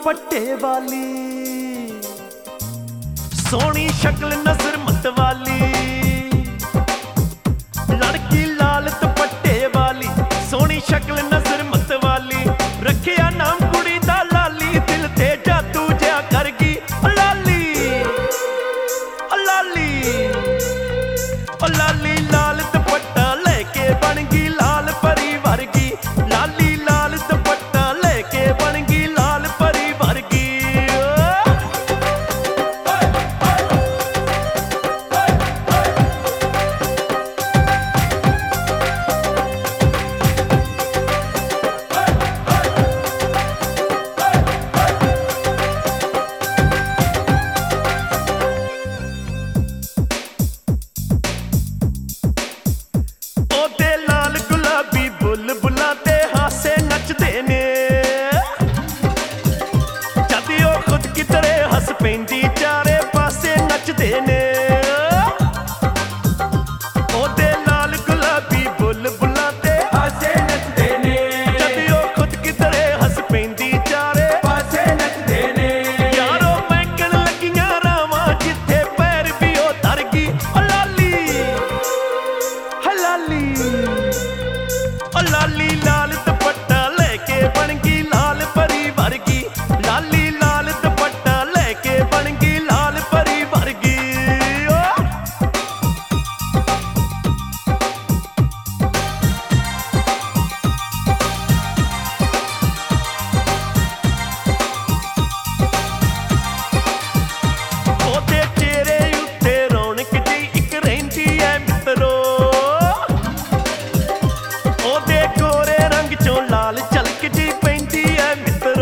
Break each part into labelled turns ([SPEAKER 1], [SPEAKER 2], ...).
[SPEAKER 1] दुपट्टे वाली, सोहनी शक्ल नजर मतवाली, लड़की लाल दुपट्टे वाली, सोहनी शक्ल नजर मतवाली, रखिया नाम कुड़ी दा लाली, दिल ते जादू जिहा कर गई लाली, लाली, लाली लाल दुपट्टा लेके बन गई लाल परी वर्गी, लाली लाल दुपट्टा लेके बन गई लाल परी वर्गी। लाली लाल दुपट्टा लेके बन गई लाल परी वर्गी, लाली लाल दुपट्टा लेके बन गई लाल परी वर्गी। ओदे चेहरे उत्ते रौनक जी इक रहिंदी ऐ मित्रो, लाल झलक जी पैंदी है मित्रो,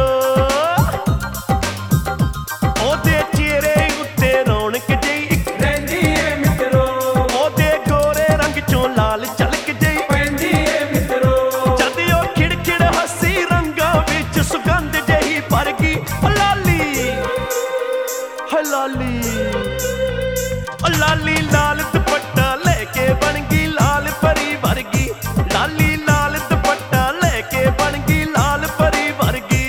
[SPEAKER 1] ओदे चेहरे उत्ते रौनक जी रहिंदी है मित्रो, ओदे गोरे रंग चों लाल झलक जी पैंदी है मित्रो, जद ओ खिड़खिड़ हसी रंगां विच सुगंध जही भर गई लाली, लाली, लाली लाल दुपट्टा लेके बन गई लाल परी वर्गी, लाली लाल दुपट्टा लेके बन गई लाल परी वर्गी।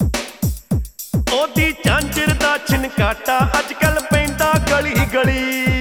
[SPEAKER 1] ओदी झांझर दा छिनकाटा अजकल पैंदा गली गली,